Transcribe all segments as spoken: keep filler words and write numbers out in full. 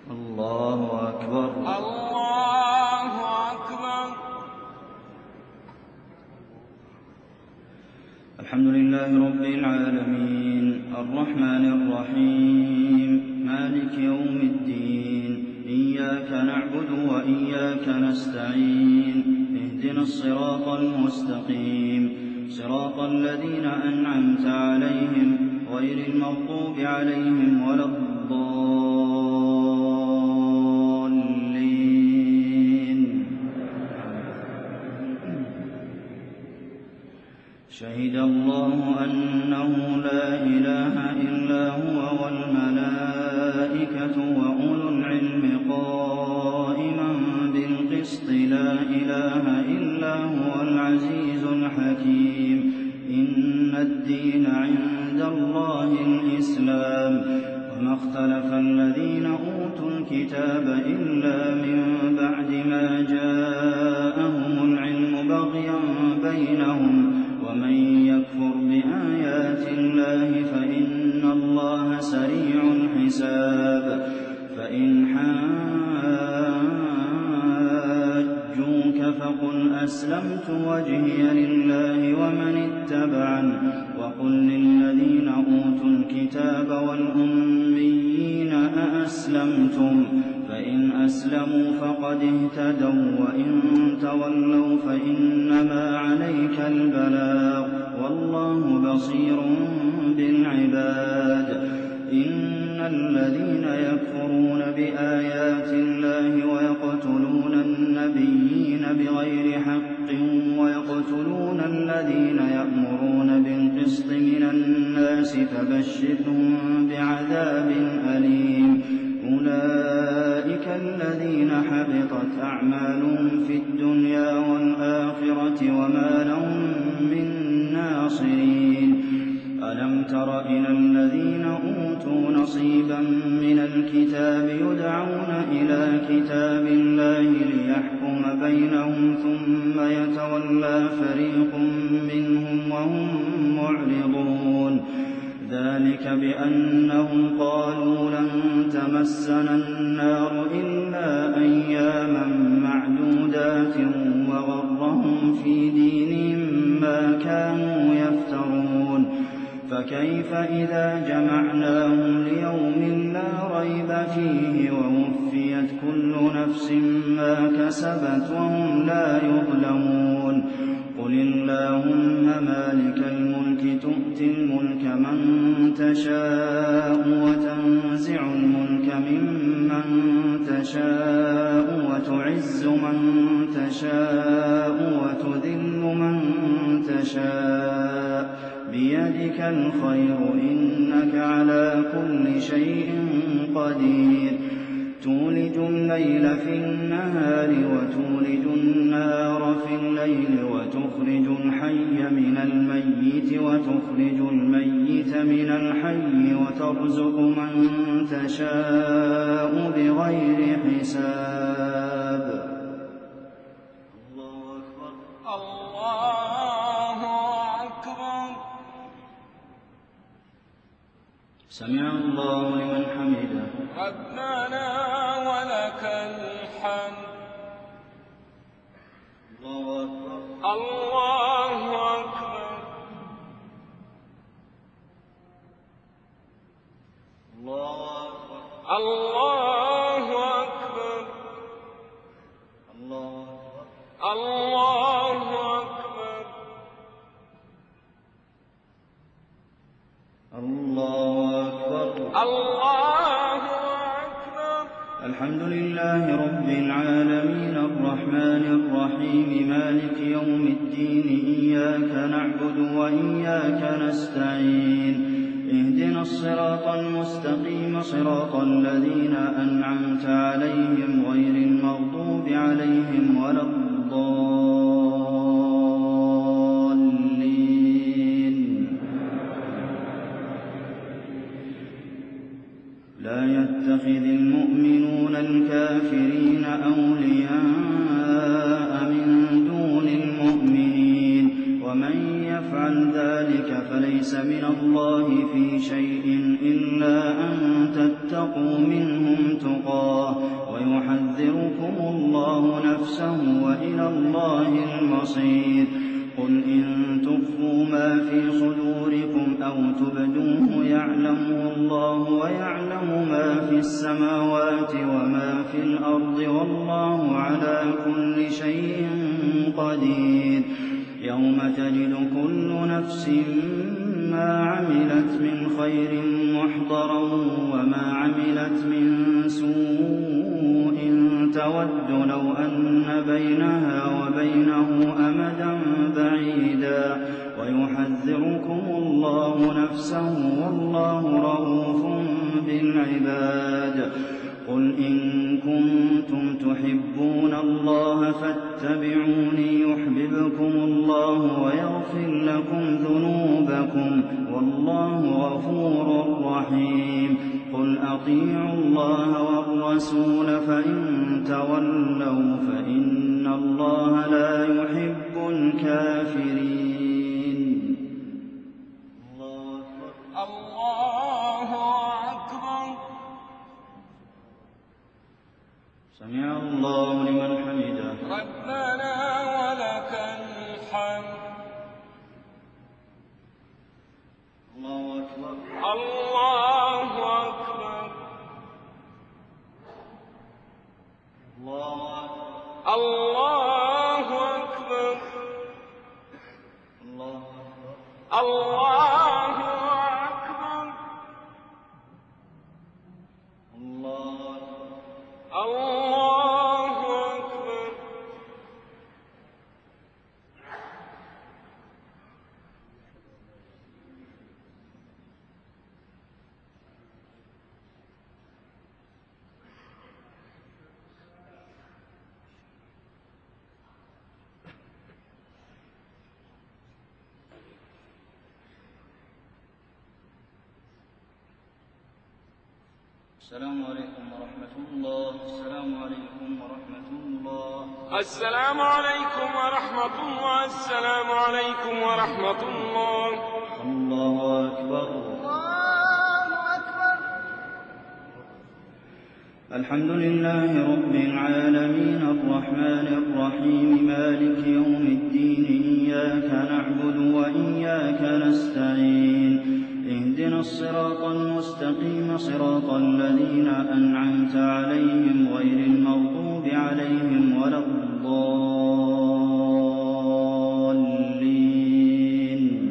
الله أكبر. الله أكبر. الحمد لله رب العالمين الرحمن الرحيم مالك يوم الدين إياك نعبد وإياك نستعين اهدنا الصراط المستقيم صراط الذين أنعمت عليهم غير المغضوب عليهم ولا الضالين. شهد الله أنه لا إله إلا هو والملائكة وأولو العلم قائما بالقسط لا إله إلا هو العزيز الحكيم. إن الدين عند الله الإسلام وما اختلف الذين أوتوا الكتاب إلا من بعد ما جاءهم العلم بغيا بينهم ومن يكفر بآيات الله فإن الله سريع الحساب. فإن حاجوك فقل أسلمت وجهي لله ومن اتبعني وقل للذين أوتوا الكتاب والأميين أأسلمتم فإن أسلموا فقد اهتدوا وإن تولوا فإنما عليك البلاغ والله بصير بالعباد. إن الذين يكفرون بآيات الله ويقتلون النبيين بغير حق ويقتلون الذين يأمرون بالقسط من الناس فبشرهم بعذاب أليم. أولئك الذين حبطت أعمالهم في الدنيا والآخرة وما لهم من ناصرين. ألم تر إلى الذين أوتوا نصيبا من الكتاب يدعون إلى كتاب الله ليحكم بينهم ثم يتولى فريق منهم وهم معرضون. ذلك بأنهم قالوا لن تمسنا النار إلا أياما معدودات وغرهم في دينهم ما كانوا يفترون. فكيف إذا جمعناهم ليوم لا ريب فيه ووفيت كل نفس ما كسبت وهم لا يظلمون. قل اللهم مالك الملك تؤتي الملك من تشاء وتنزع الملك ممن تشاء وتعز من تشاء وتذل من تشاء بيدك الخير إنك على كل شيء قدير. تولج الليل في النهار وتولج النهار في الليل وتخرج الحي من الميت وتخرج الميت من الحي وترزق من تشاء بغير حساب. الله أكبر. الله أكبر. سمع الله لمن حمده. ربنا ولك الحمد. الله أكبر. الله أكبر. الله الله أكبر. أكبر. الله الله أكبر. الله أكبر. الله أكبر. الحمد لله رب العالمين الرحمن الرحيم مالك يوم الدين إياك نعبد وإياك نستعين اهدنا الصراط المستقيم صراط الذين أنعمت عليهم غير المغضوب عليهم ولا الضالين. لا يتخذ المؤمنون الكافرين أولياء من دون المؤمنين ومن يفعل ذلك فليس من الله في شيء إلا أن تتقوا منهم تقاه نَفْسَهُ وَإِلَى اللَّهِ الْمَصِيرُ قُلْ إِن تُخْفُوا مَا فِي صُدُورِكُمْ أَوْ تُبْدُوهُ يَعْلَمْهُ اللَّهُ وَيَعْلَمُ مَا فِي السَّمَاوَاتِ وَمَا فِي الْأَرْضِ ۚ وَاللَّهُ عَلَىٰ كُلِّ شَيْءٍ قَدِيرٌ يَوْمَ تَجِدُ كُلُّ نَفْسٍ مَّا عَمِلَتْ مِنْ خَيْرٍ مُّحْضَرًا وَمَا عَمِلَتْ مِن سُوءٍ تَوَدُّ لَوْ أَنَّ بَيْنَهَا وَبَيْنَهُ أَمَدًا بَعِيدًا وَيُحَذِّرُكُمُ اللَّهُ نَفْسَهُ ۗ وَاللَّهُ رَءُوفٌ بِالْعِبَادِ قُلْ إِن كُنتُمْ تُحِبُّونَ اللَّهَ فَاتَّبِعُونِي يُحْبِبْكُمُ اللَّهُ وَيَغْفِرْ لَكُمْ ذُنُوبَكُمْ ۗ وَاللَّهُ غَفُورٌ رَّحِيمٌ قُلْ أَطِيعُوا اللَّهَ وَالرَّسُولَ فَإِن تَوَلَّوْا فَإِنَّ اللَّهَ لَا يُحِبُّ الْكَافِرِينَ. الله أكبر. سمع الله لمن حمده. ربنا ولك الحمد. الله أكبر. الله أكبر. الله أكبر. الله أكبر. الله أكبر. الله أكبر. الله أكبر. الله أكبر. السلام عليكم ورحمة الله. السلام عليكم ورحمة الله. السلام عليكم ورحمة الله. السلام عليكم ورحمة الله. الله أكبر. الله أكبر. الحمد لله رب العالمين الرحمن الرحيم مالك يوم الدين إياك نعبد وإياك نستعين اهدنا الصراط المستقيم صراط الذين أنعمت عليهم غير المغضوب عليهم ولا الضالين.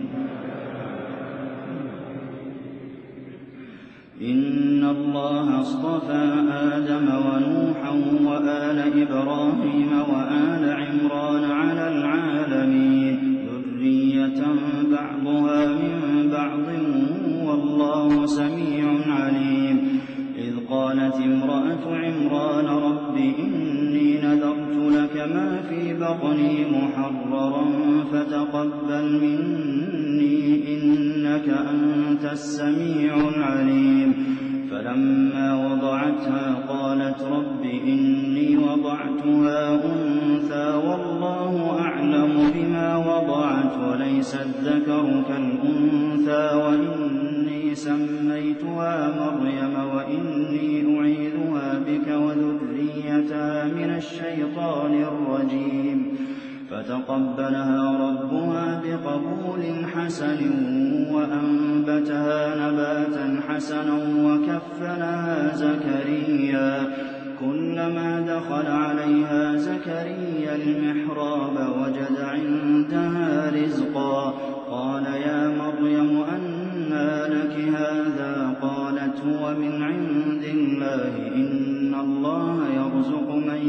إن الله اصطفى آدم ونوحا وآل إبراهيم وآل عمران على العالمين ذرية بعضها من بعض والله سميع عليم. إذ قالت امرأة عمران رب إني نذرت لك ما في بطني محررا فتقبل مني إنك أنت السميع العليم. فلما وضعتها قالت رب إني وضعتها أنثى والله أعلم بما وضعت وليس الذكر كالأنثى وإني سميتها مريم وإني أعيذها بك وذريتها من الشيطان الرجيم. فتقبلها ربها بقبول حسن وأنبتها نباتا حسنا وكفلها زكريا. كلما دخل عليها زكريا المحراب وجد عندها رزقا قال يا مريم أنى لك هذا قالت هو من عند الله إن الله يرزق من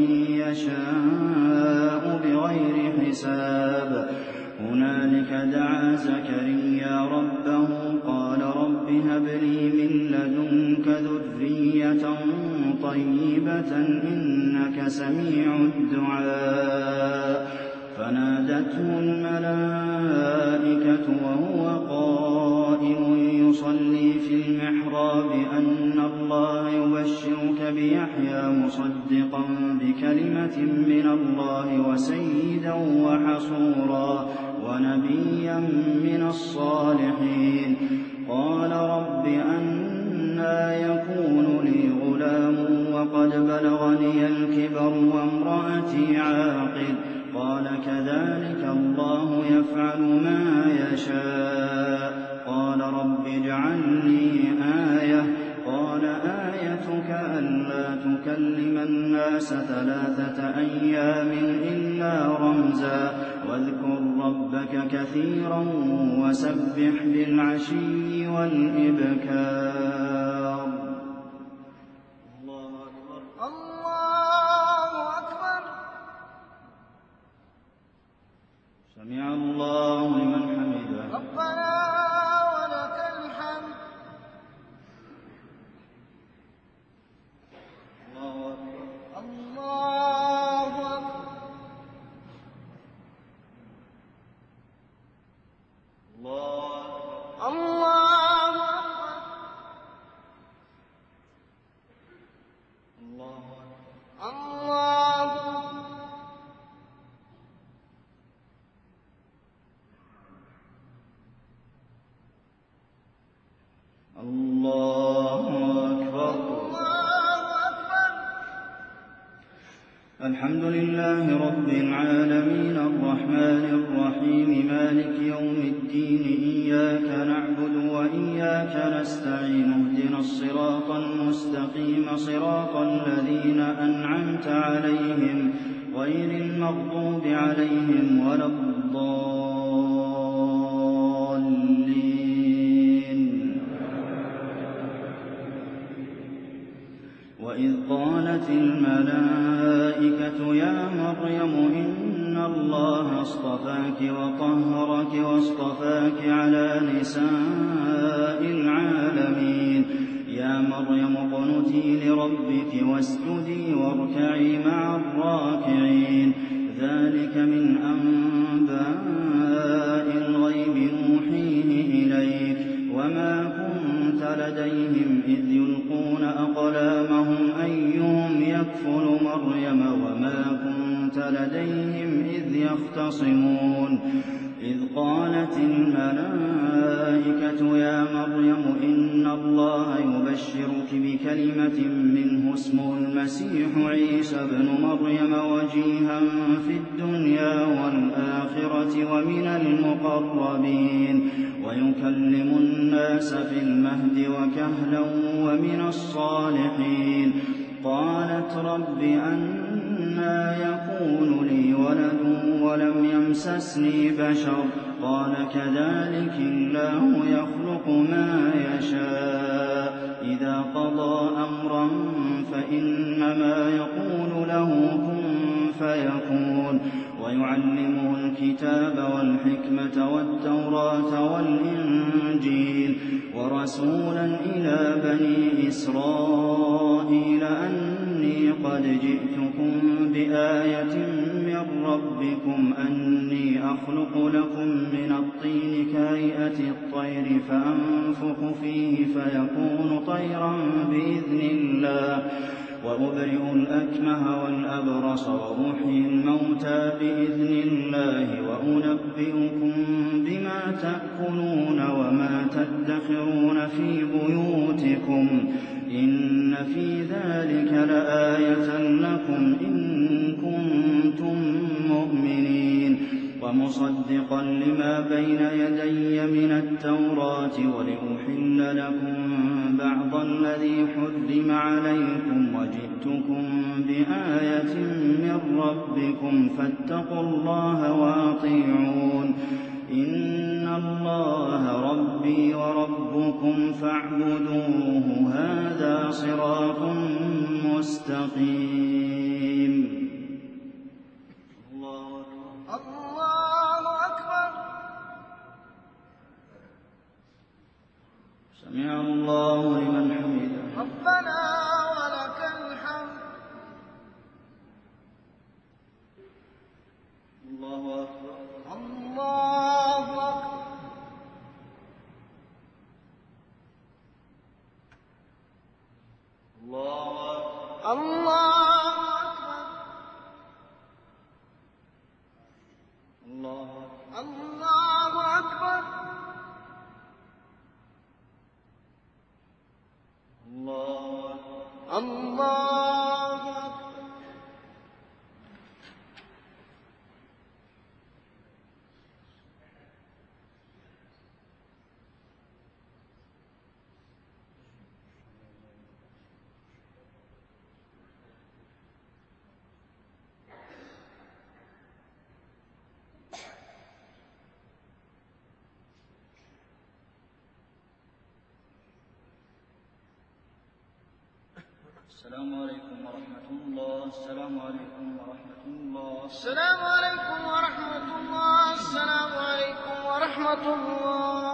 يشاء بغير حساب. هنالك دعا زكريا ربه قال رب هب لي من لدنك ذرية طيبة إنك سميع الدعاء. فنادته الملائكة وهو قائم يصلي في المحراب أن الله يبشرك بيحيى مصدقا بكلمة من الله وسيدا وحصورا ونبيا من الصالحين. قال رب أنى يكون لي غلام وقد بلغني الكبر وامرأتي عاقر الناس ثلاثة أيام إلا رمزا واذكر ربك كثيرا وسبح بالعشي والإبكار. الله أكبر. الله أكبر. سمع الله لمن حمده. ربنا ولك الحمد. الله أكبر. الله أكبر. الله الله أكبر. الله الله أكبر. الله أكبر. الحمد لله رب العالمين الرحمن الرحيم مالك يوم الدين إياك نعبد وإياك نستعين اهدنا الصراط المستقيم صراط الذين أنعمت عليهم غير المغضوب عليهم ولا الضالين. وإذ قالت الملائكة يا مريم إن الله اصطفاك وطهرك واصطفاك على نساء العالمين يا مريم اقنتي لربك واسجدي واركعي مع الراكعين ذلك من أنباء الغيب نوحيه إليك وما كنت لديهم إذ يلقون أقلامهم أيهم يكفل مريم وما كنت لديهم إذ يختصمون إذ قالت الملائكة يا مريم إن الله يبشرك بكلمة منه اسمه المسيح عيسى ابن مريم وجيها في الدنيا والآخرة ومن المقربين ويكلم الناس في المهد وكهلا ومن الصالحين. قالت رب أنى يكون لي ولد ولم يمسسني بشر قال كذلك الله يخلق ما يشاء إذا قضى أمرا فإنما يقول له كن فيكون ويعلمه الكتاب والحكمة والتوراة والإنجيل ورسولا إلى بني إسرائيل أني قد جئتكم بآية من ربكم أني أخلق لكم من الطين كهيئة الطير فأنفخ فيه فيكون طيرا بإذن الله وأبرئ الأكمه والأبرص وأحيي الموتى بإذن الله وأنبئكم بما تأكلون وما تدخرون في بيوتكم إن في ذلك لآية لكم إن كنتم مؤمنين ومصدقا لما بين يدي من التوراة ولأحل لكم بعض الذي حرم عليكم وجئتكم بآية من ربكم فاتقوا الله وأطيعون إن الله ربي وربكم فاعبدوه هذا صراط مستقيم. الله أكبر. سمع الله لمن حمده. ربنا ولك الحمد. الله أكبر. الله أكبر. الله أكبر. الله أكبر. الله الله أكبر. الله الله أكبر. السلام عليكم ورحمة الله. السلام عليكم ورحمة الله. السلام عليكم ورحمة الله. السلام عليكم ورحمة الله.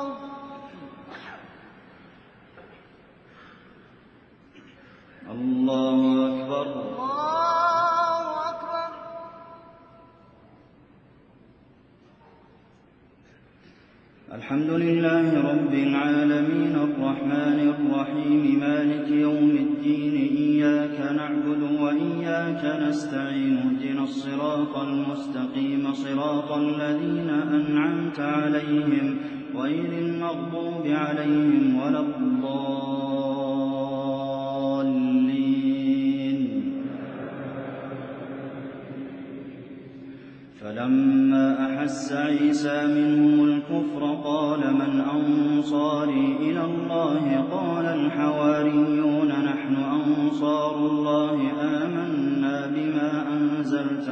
الله أكبر. الله أكبر. الحمد لله رب العالمين الرحمن الرحيم مالك يوم الدين إياك نعبد وإياك نستعين اهدنا الصراط المستقيم صراط الذين أنعمت عليهم غير المغضوب عليهم ولا الضالين. فلما أحس عيسى منهم الكفر قال من أنصاري إلى الله قال الحواريون نحن أنصار الله آمنا بما أنزلت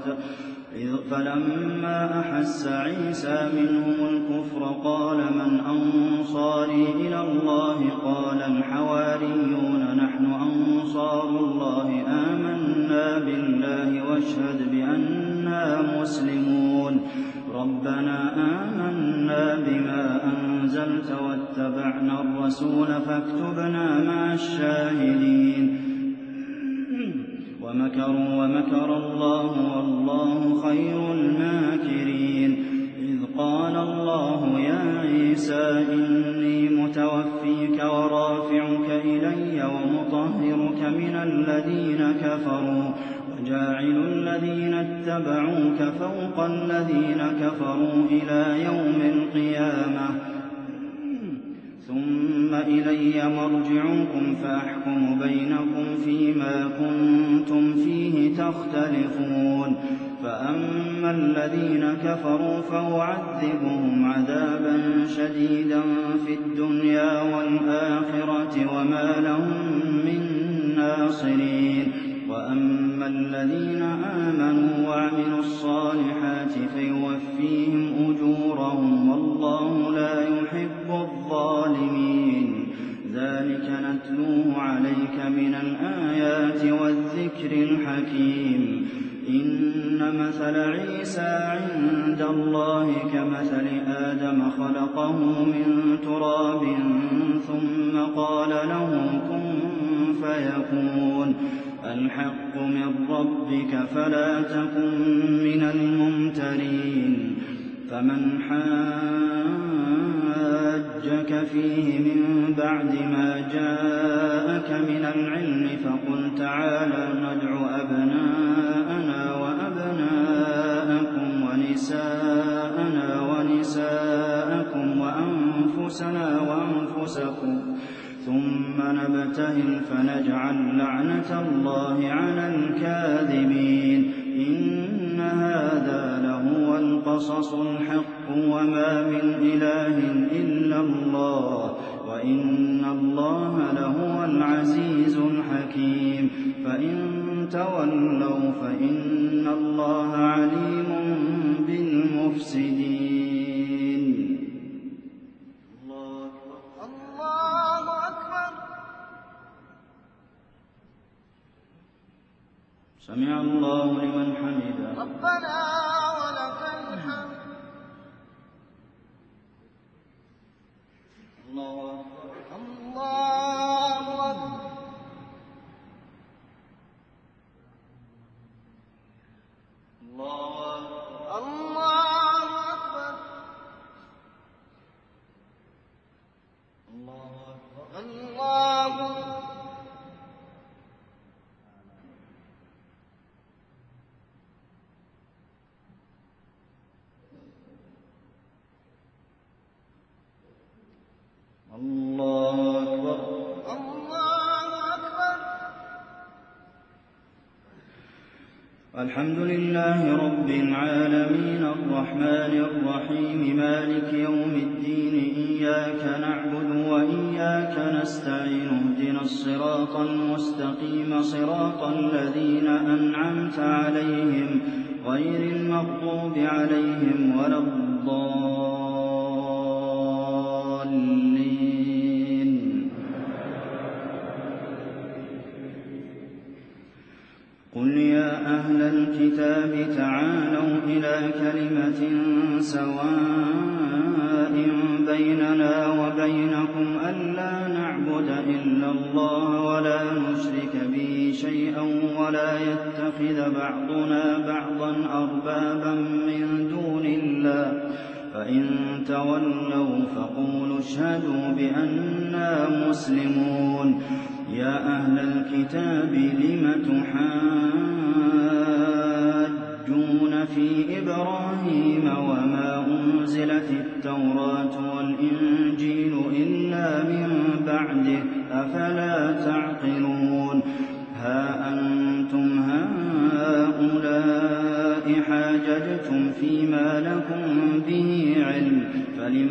فلما أحس عيسى منهم الكفر قال من أنصاري إلى الله قال الحواريون نحن أنصار الله آمنا بالله واشهد بأننا مسلمون. ربنا آمنا بما أنزلت واتبعنا الرسول فاكتبنا مع الشاهدين. ومكروا ومكر الله والله خير الماكرين. إذ قال الله يا عيسى إني متوفيك ورافعك إلي ومطهرك من الذين كفروا وجاعل الذين اتبعوك فوق الذين كفروا إلى يوم القيامة ثم إلي مرجعكم فأحكم بينكم فيما كنتم فيه تختلفون. فأما الذين كفروا فأعذبهم عذابا شديدا في الدنيا والآخرة وما لهم من ناصرين. وأما الذين آمنوا وعملوا الصالحات فيوفيهم أجورهم والله لا يحب الظالمين. ذلك نتلوه عليك من الآيات والذكر الحكيم. إن مثل عيسى عند الله كمثل آدم خلقه من تراب ثم قال له كن فيكون. الحق من ربك فلا تكن من الممترين. فمن حاجك فيه من بعد ما جاءك من العلم فقل تعالى ندع أبناءنا وأبناءكم ونساءنا ونساءكم وأنفسنا وأنفسكم ثم نبتهل فنجعل لعنة الله على الكاذبين. إن هذا لهو القصص الحق وما من إله إلا الله وإن الله لهو العزيز الحكيم. فإن تولوا فإن الله عليم بالمفسدين. الله أكبر. سمع الله لمن حمده. ربنا ولك الحمد. الله أكبر. الله أكبر. الله أكبر. الله أكبر. الله أكبر. الله أكبر. الله أكبر. الله أكبر. الحمد لله رب العالمين الرحمن الرحيم مالك يوم الدين إياك نعبد وإياك نستعين اهدنا الصراط المستقيم صراط الذين أنعمت عليهم غير المغضوب عليهم ولا الضالين. قُلْ يَا أَهْلَ الْكِتَابِ تَعَالَوْا إِلَىٰ كَلِمَةٍ سَوَاءٍ بَيْنَنَا وَبَيْنَكُمْ أَلَّا نَعْبُدَ إِلَّا اللَّهَ وَلَا نُشْرِكَ بِهِ شَيْئًا وَلَا يَتَّخِذَ بَعْضُنَا بَعْضًا أَرْبَابًا مِّن دُونِ اللَّهِ ۚ فَإِن تَوَلَّوْا فَقُولُوا اشْهَدُوا بِأَنَّا مُسْلِمُونَ. يَا أَهْلَ الْكِتَابِ لِمَ تُحَاجُّونَ فِي إِبْرَاهِيمَ وَمَا أُنزِلَتِ التَّوْرَاةُ وَالْإِنجِيلُ إِلَّا مِن بَعْدِهِ ۚ أَفَلَا تَعْقِلُونَ. هَا أَنتُمْ هَٰؤُلَاءِ حَاجَجْتُمْ فِيمَا لَكُم بِهِ عِلْمٌ فَلِمَ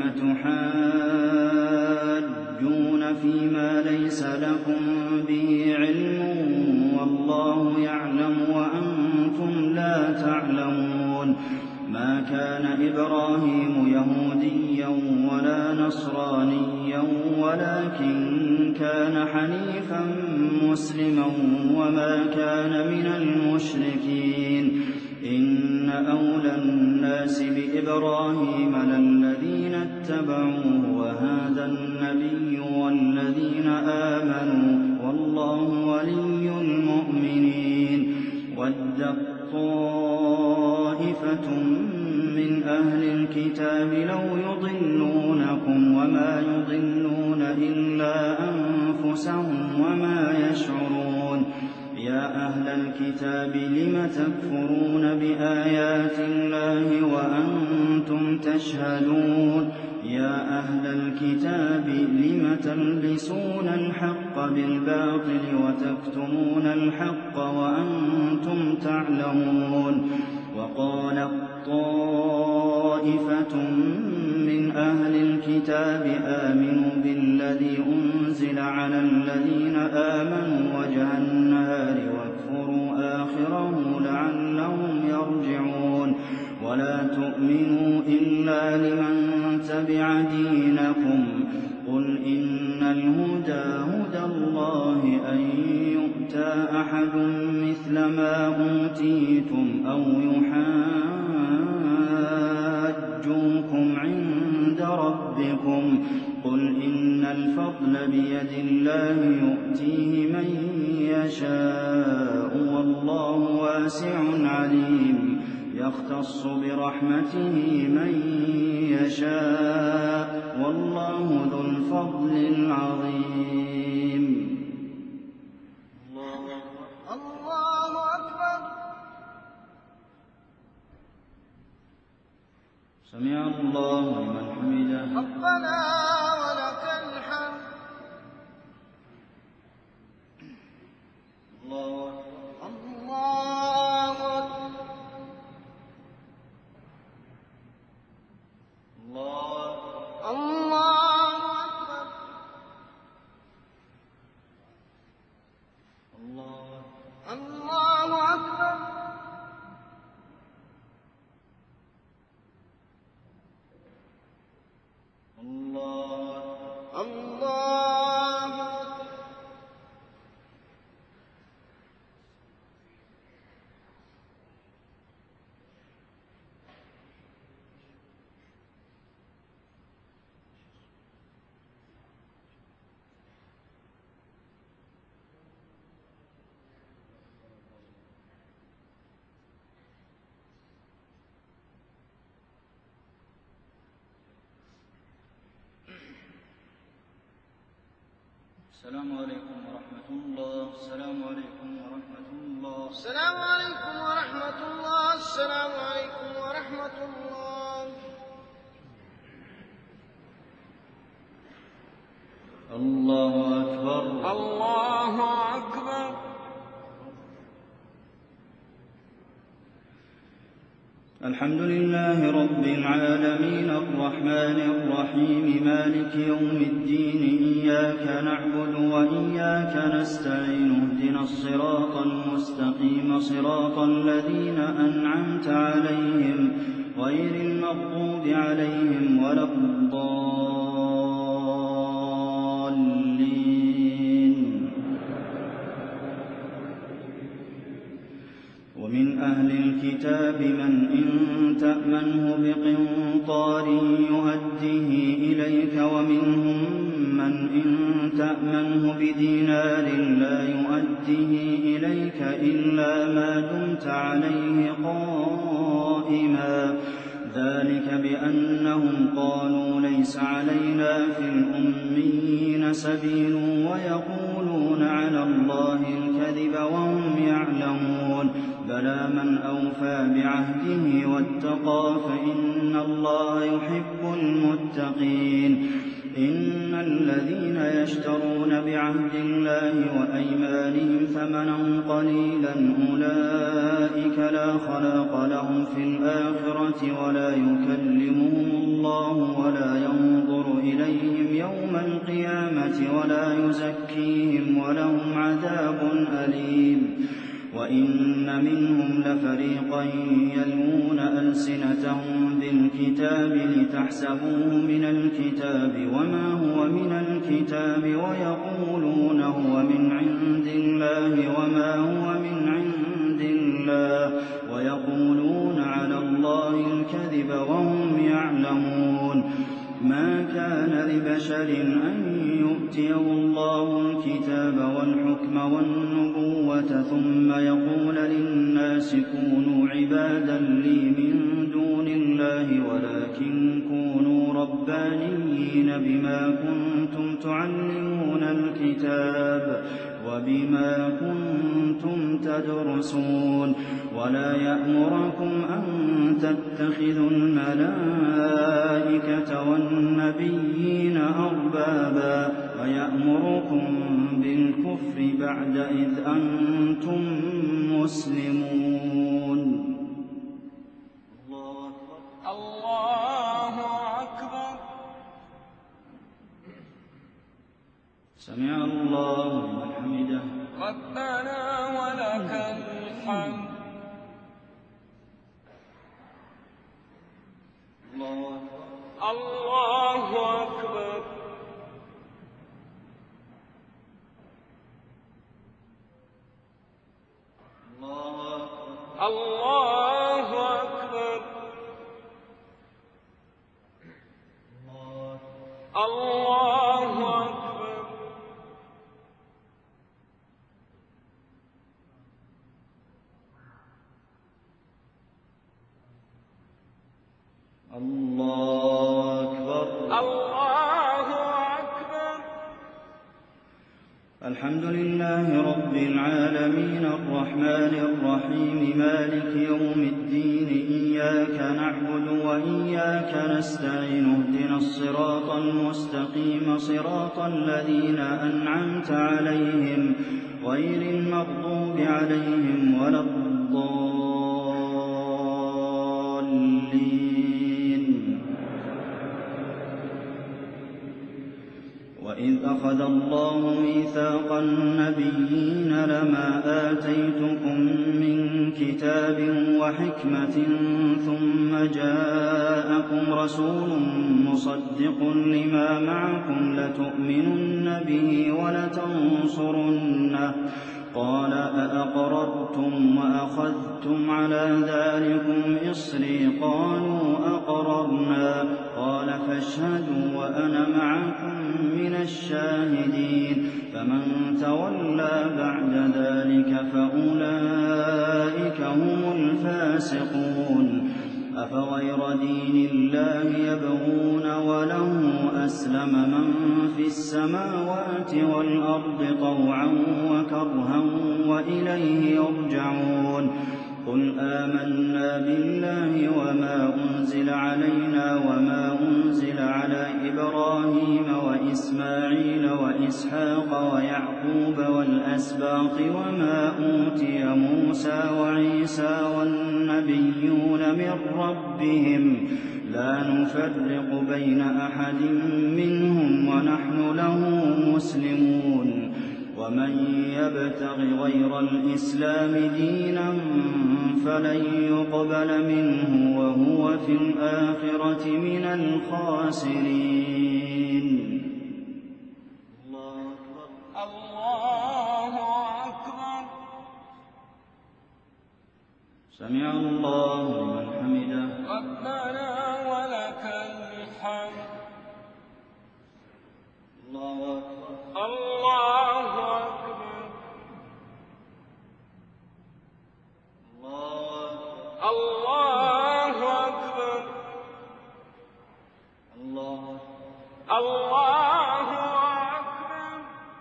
تُحَاجُّونَ فِيمَا لَيْسَ لَكُم بِهِ عِلْمٌ وَاللَّهُ يَعْلَمُ وَأَنتُمْ لَا تَعْلَمُونَ. مَا كَانَ إِبْرَاهِيمُ يَهُودِيًّا وَلَا نَصْرَانِيًّا وَلَٰكِن كَانَ حَنِيفًا مُّسْلِمًا وَمَا كَانَ مِنَ الْمُشْرِكِينَ. إِنَّ أَوْلَى النَّاسِ بِإِبْرَاهِيمَ لَلَّذِينَ اتَّبَعُوهُ وَهَٰذَا النَّبِيُّ وَالَّذِينَ آمَنُوا ۗ وَاللَّهُ وَلِيُّ الْمُؤْمِنِينَ. وَدَّت طَّائِفَةٌ مِّنْ أَهْلِ الْكِتَابِ لَوْ يُضِلُّونَكُمْ وَمَا يُضِلُّونَ إِلَّا أَنفُسَهُمْ وَمَا يَشْعُرُونَ. يَا أَهْلَ الْكِتَابِ لِمَ تَكْفُرُونَ بِآيَاتِ اللَّهِ وَأَنتُمْ تَشْهَدُونَ. يَا أَهْلَ الْكِتَابِ لِمَ تَلْبِسُونَ الْحَقَّ بِالْبَاطِلِ وَتَكْتُمُونَ الْحَقَّ وَأَنتُمْ تَعْلَمُونَ. وَقَالَت طَّائِفَةٌ مِّنْ أَهْلِ الْكِتَابِ آمِنُوا بِالَّذِي أُنزِلَ عَلَى الَّذِينَ آمَنُوا وَجْهَ النَّهَارِ وَاكْفُرُوا آخِرَهُ لَعَلَّهُمْ يَرْجِعُونَ. وَلَا تُؤْمِنُوا إِلَّا لِمَن تَبِعَ دِينَكُمْ. قُلْ إِنَّ الْهُدَىٰ هُدَى اللَّهِ أَن يُؤْتَىٰ أَحَدٌ مِّثْلَ مَا أُوتِيتُمْ أَوْ يُحَاجُّوكُمْ عِندَ رَبِّكُمْ. قُلْ إِنَّ الْفَضْلَ بِيَدِ اللَّهِ يُؤْتِيهِ مَن يَشَاءُ ۗ وَاللَّهُ وَاسِعٌ عَلِيمٌ. يَخْتَصُّ بِرَحْمَتِهِ مَن يَشَاءُ ۗ وَاللَّهُ ذُو الْفَضْلِ الْعَظِيمِ. الله أكبر. سمع الله لمن حمده. ربنا ولك الحمد. الله الله أكبر. الله الله أكبر. الله الله أكبر. الله الله أكبر. السلام عليكم ورحمة الله. السلام عليكم ورحمة الله. السلام عليكم ورحمة الله. السلام عليكم ورحمة الله. الله أكبر. الله أكبر. الحمد لله رب العالمين الرحمن الرحيم مالك يوم الدين. إياك نعبد وإياك نستعين. اهدنا الصراط المستقيم صراط الذين أنعمت عليهم غير المغضوب عليهم ولا الضالين. الكتاب من إن تأمنه بقنطار يؤده إليك ومنهم من إن تأمنه بدينار لا يؤده إليك إلا ما دمت عليه قائما ذلك بأنهم قالوا ليس علينا في الأميين سبيل ويقولون على الله الكذب وهم يعلمون بلى من أوفى بعهده واتقى فإن الله يحب المتقين إن الذين يشترون بعهد الله وأيمانهم ثمنا قليلا أولئك لا خلاق لهم في الآخرة ولا يكلمهم الله ولا ينظر إليهم يوم القيامة ولا يزكيهم ولهم عذاب أليم وإن منهم لفريقا يلوون ألسنتهم بالكتاب لتحسبوه من الكتاب وما هو من الكتاب ويقولون هو من عند الله وما هو من عند الله ويقولون على الله الكذب وهم يعلمون ما كان لبشر أن يؤتيه الله الكتاب والحكم والنبوة ثم يقول للناس كونوا عبادا لي من دون الله ولكن كونوا ربانيين بما كنتم تعلمون الكتاب وبما كنتم تدرسون ولا يأمركم أن تتخذوا الملائكة والنبيين أربابا ويأمركم بالكفر بعد إذ أنتم مسلمون الله أكبر. سمع الله لمن حمده ربنا ولك الحمد. الله أكبر. الله أكبر. الله أكبر. الله أكبر. الله أكبر. الحمد لله رب العالمين الرحمن الرحيم مالك يوم الدين إياك نعبد وإياك نستعين اهدنا الصراط المستقيم صراط الذين أنعمت عليهم غير المغضوب عليهم ولا الضالين. وإذ أخذ الله ميثاق النبيين لما آتيتكم من كتاب وحكمة ثم جاءكم رسول مصدق لما معكم لتؤمنن به ولتنصرنه قال أأقررتم وأخذتم على ذلكم إصري قالوا أقررنا قال فاشهدوا وأنا معكم من الشاهدين فمن تولى بعد ذلك فأولئك هم الفاسقون. أفغير دين الله يبغون وله أسلم من في السماوات والأرض طوعا وكرها وإليه يرجعون. قل آمنا بالله وما أنزل علينا وما أنزل على إبراهيم وإسماعيل وإسحاق ويعقوب والأسباط وما أوتي موسى وعيسى والنبيون من ربهم لا نفرق بين أحد منهم ونحن له مسلمون. ومن يبتغ غير الإسلام دينا فلن يقبل منه وهو في الآخرة من الخاسرين. الله أكبر. الله أكبر. سمع الله لمن حمده. ربنا ولك الحمد. الله أكبر. الله أكبر. الله أكبر. الله الله أكبر.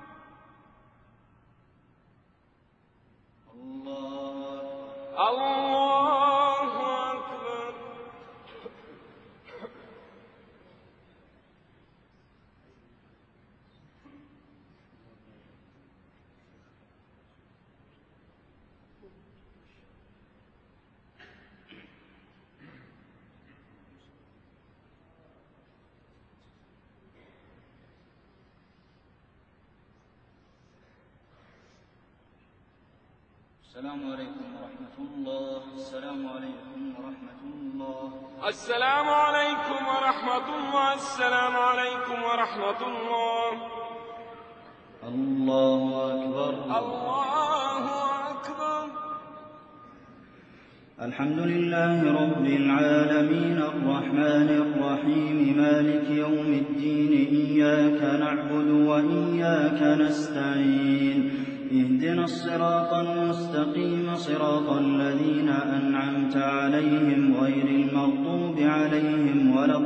الله الله أكبر. السلام عليكم ورحمة الله. السلام عليكم ورحمة الله. السلام عليكم ورحمة الله. السلام عليكم ورحمة الله. الله أكبر. الله أكبر. الحمد لله رب العالمين الرحمن الرحيم مالك يوم الدين إياك نعبد وإياك نستعين اهدنا الصراط المستقيم صراط الذين أنعمت عليهم غير المغضوب عليهم ولا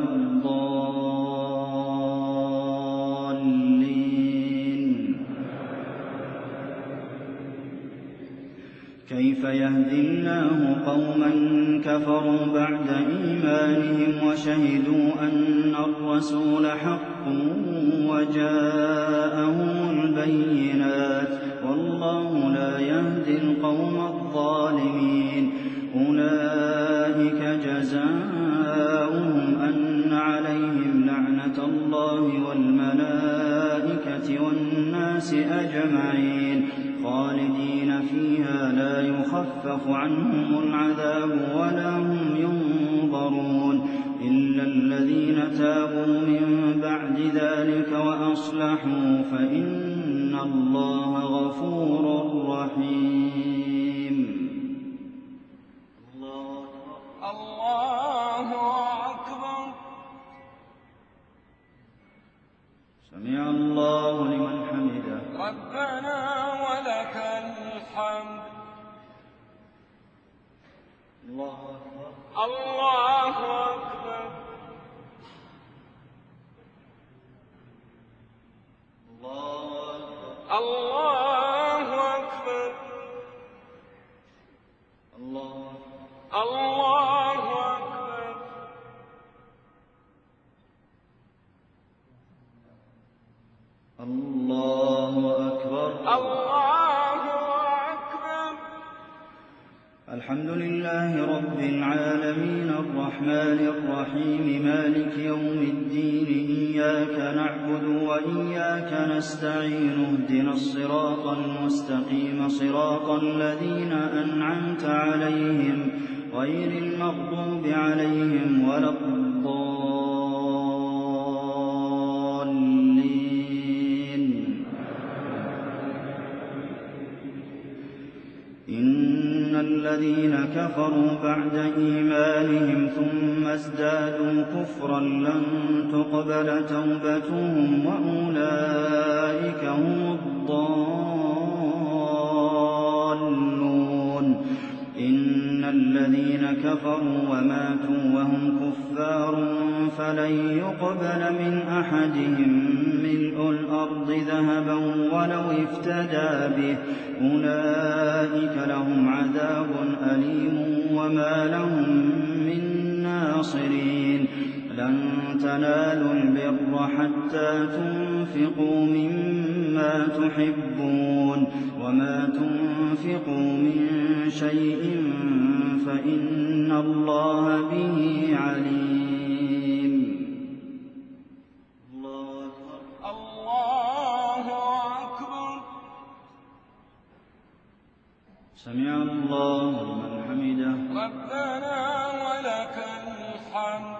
الضالين. كيف يهدي الله قوما كفروا بعد إيمانهم وشهدوا أن الرسول حق وجاءهم البينات والله لا يهدي القوم الظالمين. أولئك جزاؤهم أن عليهم لعنة الله والملائكة والناس أجمعين خالدين فيها لا يخفف عنهم العذاب ولا هم ينظرون إلا الذين تابوا من بعد ذلك وأصلحوا فإن الله غفور رحيم. الله أكبر. سمع الله لمن حمده. ربنا ولك الحمد. الله أكبر. الله أكبر. الله الله أكبر. أكبر. الله الله أكبر. الله أكبر. الله أكبر. الحمد لله رب العالمين الرحمن الرحيم مالك يوم الدين إياك نعبد وإياك نستعين اهدنا الصراط المستقيم صراط الذين أنعمت عليهم غير المغضوب عليهم ولا الضالين. إن الذين كفروا بعد إيمانهم ثم ازدادوا كفرا لن تقبل توبتهم وأولئك هم الضالون. إن الذين كفروا وماتوا وهم كفار فلن يقبل من أحدهم ملء الأرض ذهبا ولو افتدى به أولئك لهم عذاب أليم وما لهم من ناصرين. لن تنالوا البر حتى تنفقوا مما تحبون وما تنفقوا من شيء فإن الله به عليم. الله أكبر. الله أكبر. سمع الله لمن حمده. ربنا ولك الحمد.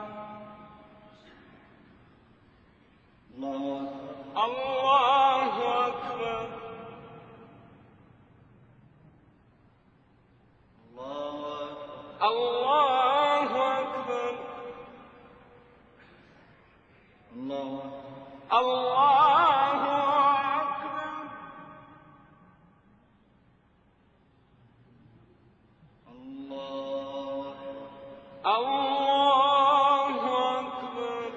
الله أكبر. الله أكبر. الله أكبر. الله أكبر.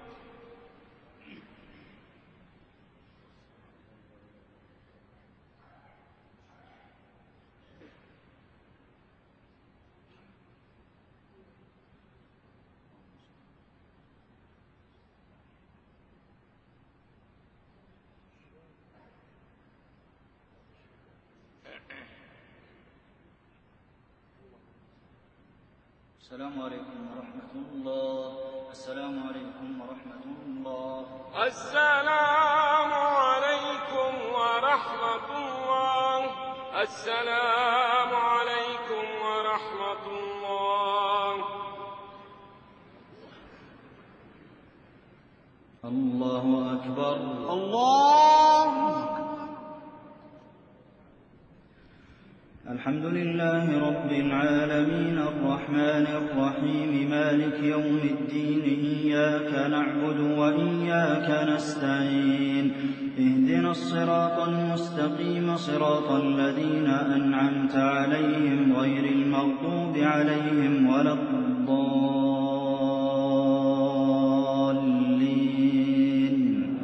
السلام عليكم ورحمة الله. السلام عليكم ورحمة الله. السلام عليكم ورحمة الله. السلام عليكم ورحمة الله. الله أكبر. الله الحمد لله رب العالمين الرحمن الرحيم مالك يوم الدين إياك نعبد وإياك نستعين اهدنا الصراط المستقيم صراط الذين أنعمت عليهم غير المغضوب عليهم ولا الضالين.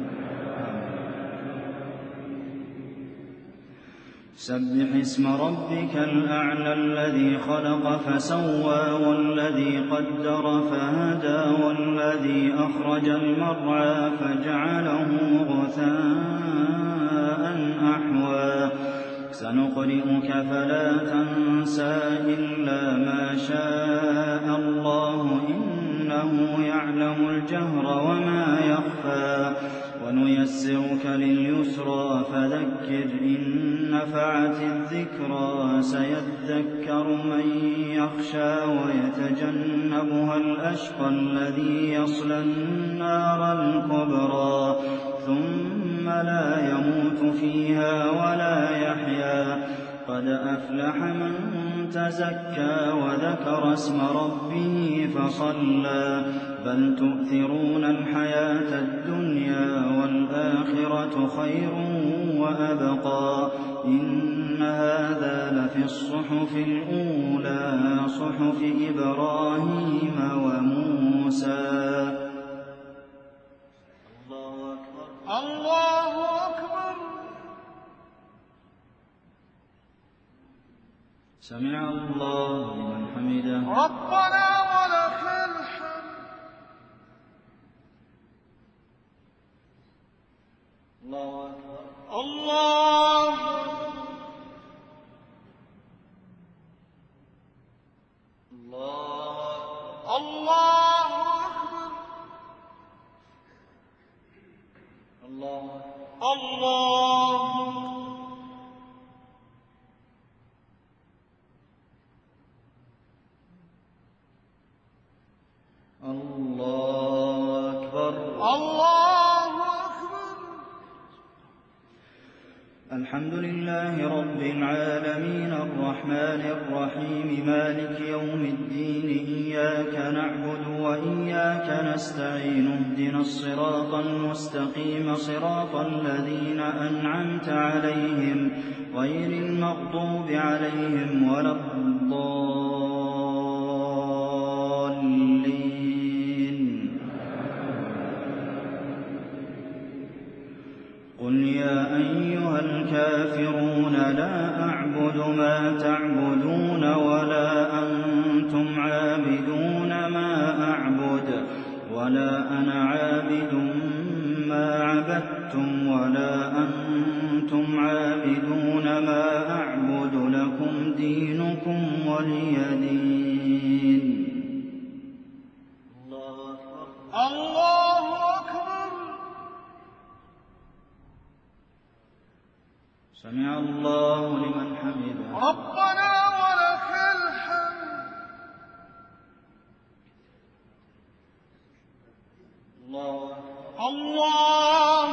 سبح اسم ربك الأعلى الذي خلق فسوى والذي قدر فهدى والذي أخرج المرعى فجعله غثاء أحوى سنقرئك فلا تنسى إلا ما شاء الله إنه يعلم الجهر وما يخفى ونيسرك لليسرى فذكر إن نفعت الذكرى سيذكر من يخشى ويتجنبها الأشقى الذي يصلى النار الكبرى ثم لا يموت فيها ولا يحيا قد أفلح من تزكى وذكر اسم ربه فصلى بل تؤثرون الحياة الدنيا والآخرة خير وأبقى إن هذا لفي الصحف الأولى صحف إبراهيم وموسى. الله أكبر. الله أكبر. سمع الله لمن حمده. ربنا ولك الحمد. الله أكبر. الله الله الله أكبر. الله الله الله أكبر. الله أكبر. الحمد لله رب العالمين الرحمن الرحيم مالك يوم الدين إياك نعبد وإياك نستعين اهدنا الصراط المستقيم صراط الذين أنعمت عليهم غير المغضوب عليهم ولا الضالين. قل يا أيها الكافرون لا أعبد ما تعبدون ولا أنتم عابدون ما أعبد ولا أنا عابد ما عبدتم ولا أنتم عابدون ما أعبد لكم دينكم ولي دين. الله أكبر. الله أكبر. سمع الله لمن حمده. ربنا ولك الحمد. الله الله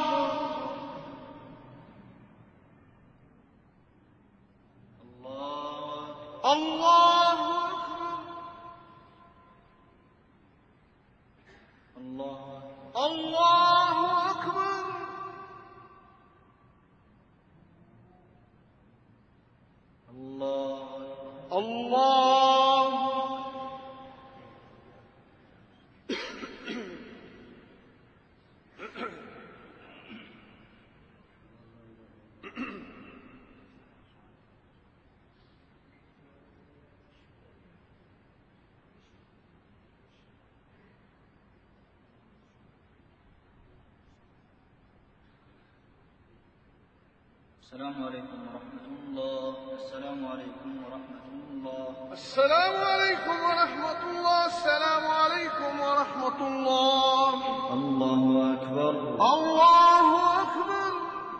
الله الله أكبر. الله الله أكبر. الله الله السلام عليكم ورحمة الله. السلام عليكم ورحمة الله. السلام عليكم ورحمة الله. السلام عليكم ورحمة الله. الله أكبر. الله أكبر.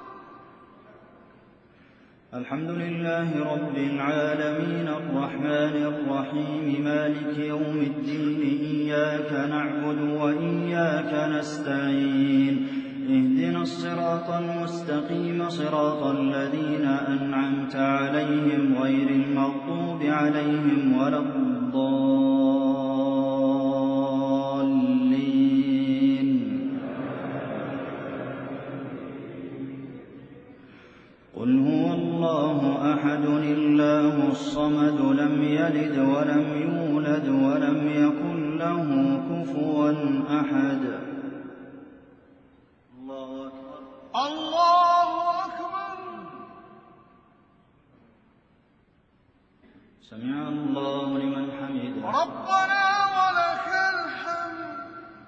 الحمد لله رب العالمين الرحمن الرحيم مالك يوم الدين إياك نعبد وإياك نستعين اهدنا الصراط المستقيم صراط الذين أنعمت عليهم غير المغضوب عليهم ولا الضالين. قل هو الله أحد الله الصمد لم يلد ولم يولد ولم يكن له كفوا أحد. الله أكبر. سمع الله لمن حمده. ربنا ولك الحمد.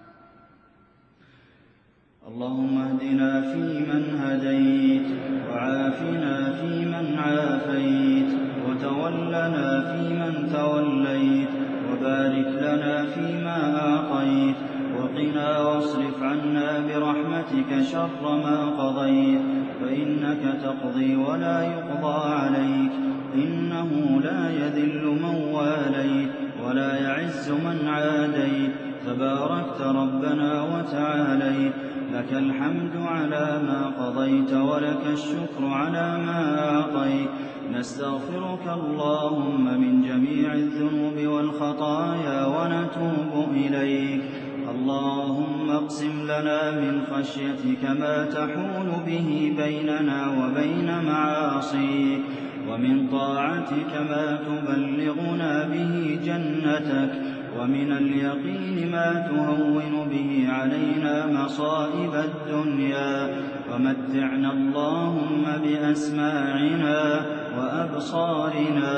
اللهم اهدنا فيمن هديت وعافنا فيمن عافيت وتولنا فيمن توليت وبارك لنا فيما أعطيت وقنا واصرف عنا برحمتك شر ما قضيت فإنك تقضي ولا يقضى عليك إنه لا يذل من واليت ولا يعز من عاديت تباركت ربنا وتعاليت لك الحمد على ما قضيت ولك الشكر على ما أعطيت نستغفرك اللهم من جميع الذنوب والخطايا ونتوب إليك. اللهم اقسم لنا من خشيتك ما تحول به بيننا وبين معاصيك ومن طاعتك ما تبلغنا به جنتك ومن اليقين ما تهون به علينا مصائب الدنيا ومتعنا اللهم بأسماعنا وأبصارنا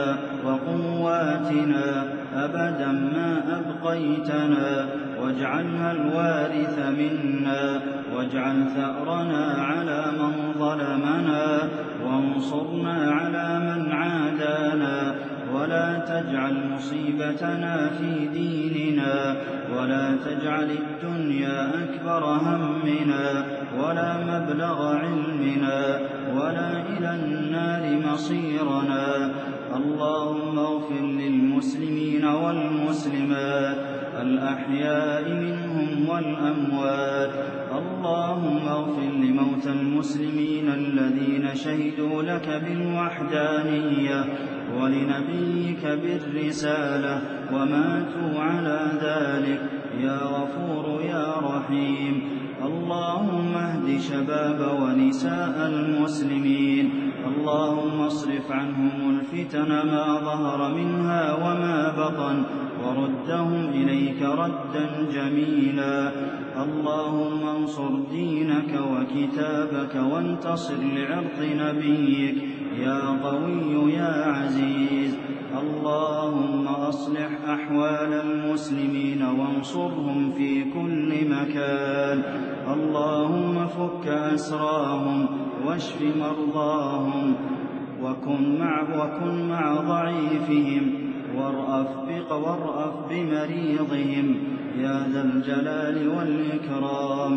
وقواتنا أبدا ما أبقيتنا واجعلها الوارث منا واجعل ثأرنا على من ظلمنا وانصرنا على من عادانا ولا تجعل مصيبتنا في ديننا ولا تجعل الدنيا أكبر همنا ولا مبلغ علمنا ولا إلى النار مصيرنا. اللهم اغفر للمسلمين والمسلمات الأحياء منهم والأموات. اللهم اغفر لموتى المسلمين الذين شهدوا لك بالوحدانية ولنبيك بالرسالة وماتوا على ذلك يا غفور يا رحيم. اللهم اهد شباب ونساء المسلمين. اللهم اصرف عنهم الفتن ما ظهر منها وما بطن وردهم إليك ردا جميلا. اللهم انصر دينك وكتابك وانتصر لعرض نبيك يا قوي يا عزيز. اللهم أصلح أحوال المسلمين وانصرهم في كل مكان. اللهم فك أسراهم واشف مرضاهم وكن مع, وكن مع ضعيفهم وارأف, وارأف بمريضهم يا ذا الجلال والإكرام.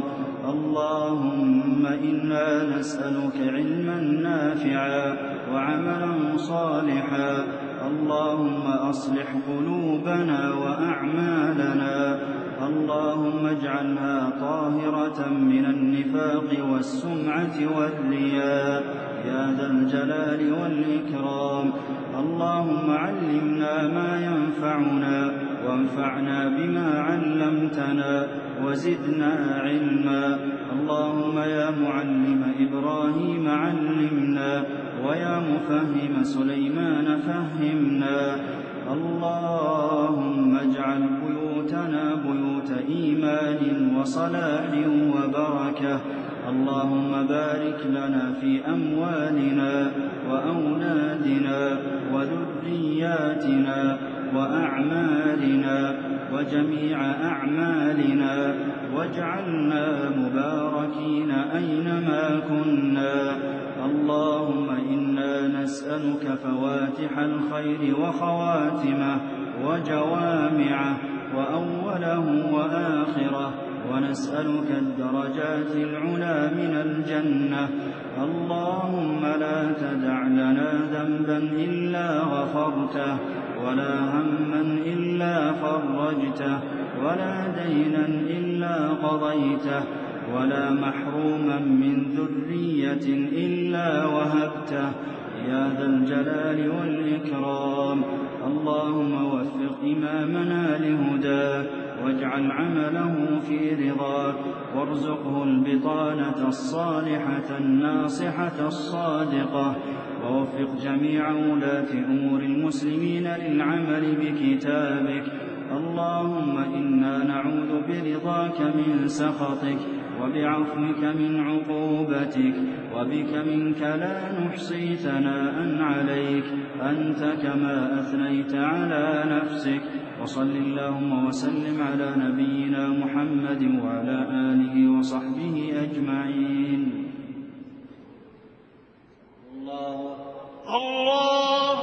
اللهم إنا نسألك علما نافعا وعملا صالحا. اللهم أصلح قلوبنا وأعمالنا. اللهم اجعلها طاهرة من النفاق والسمعة والرياء يا ذا الجلال والإكرام. اللهم علمنا ما ينفعنا وانفعنا بما علمتنا وزدنا علما. اللهم يا معلم إبراهيم علمنا ويا مفهم سليمان فهمنا. اللهم اجعل بيوتنا بيوت إيمان وصلاح وبركة. اللهم بارك لنا في أموالنا وأولادنا وذرياتنا وأعمالنا وجميع أعمالنا واجعلنا مباركين أينما كنا. اللهم إنا نسألك فواتح الخير وخواتمه وجوامعه وأوله وآخره، ونسألك الدرجات العلى من الجنة. اللهم لا تدع لنا ذنبا إلا غفرته، ولا هما إلا فرجته، ولا دينا إلا قضيته، ولا محروما من ذرية إلا وهبته، يا ذا الجلال والإكرام. اللهم وفق إمامنا لهداك، واجعل عمله في رضاك، وارزقه البطانة الصالحة الناصحة الصادقة، ووفق جميع ولاة أمور المسلمين للعمل بكتابك. اللهم إنا نعوذ برضاك من سخطك، وبعفوك من عقوبتك، وبك منك لا نحصي ثناء عليك، أنت كما أثنيت على نفسك. وصل اللهم وسلم على نبينا محمد وعلى آله وصحبه أجمعين. الله الله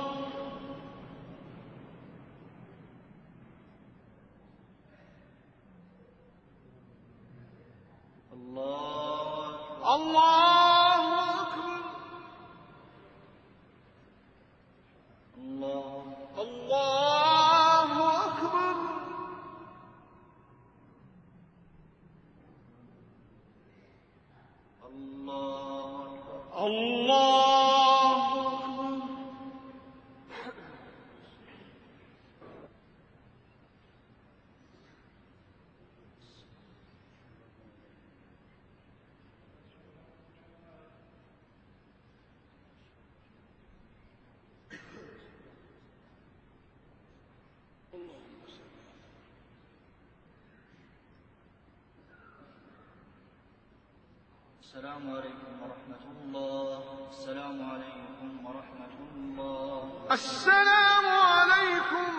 الله الله أكبر. الله الله أكبر. الله الله أكبر. السلام عليكم ورحمة الله. السلام عليكم ورحمة الله. السلام عليكم